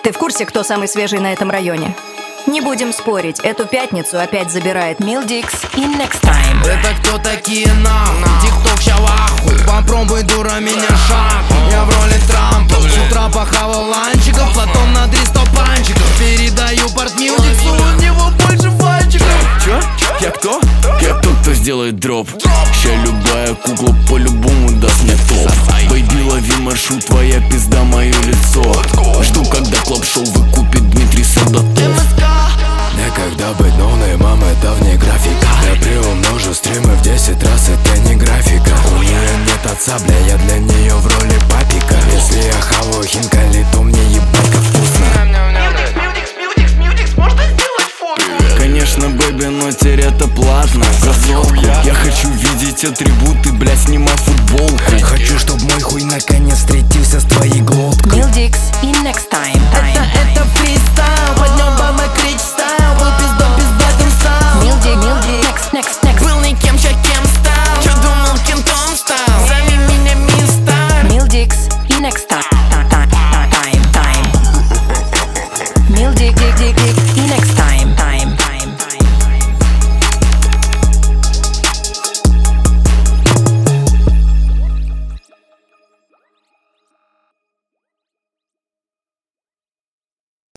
Ты в курсе, кто самый свежий на этом районе? Не будем спорить, эту пятницу опять забирает Милдикс и Next Time. Это кто такие нахуй? Тикток ща в ахуй. Попробуй, дура, меня шаг. Я в роли Трампа. С утра похавал ланчиков, потом на 300 панчиков. Передаю порт Милдиксу, у него больше пальчиков. Чё? Я кто? Я тот, кто сделает дроп. Ща любая кукла по-любому даст мне топ. Бэйби, лови маршрут, твоя пизда, мое лицо. Жду, когда клоп-шоу выкупит Дмитрий Солдатов. Некогда быть ноунеймом, это вне графика. Я приумножу стримы в 10 раз, это не графика. У нее нет отца, бля, я для нее в роли папика. Если я хаваю хинкали, то мне ебать как вкусно. Милдикс, можно сделать фото? Конечно, бэби, но теперь это платно. Я хочу видеть атрибуты, блядь, снимай футболку. Хочу, чтоб мой хуй наконец встретился с твоей глоткой. Милдикс и Next Time. Это фристайл, поднём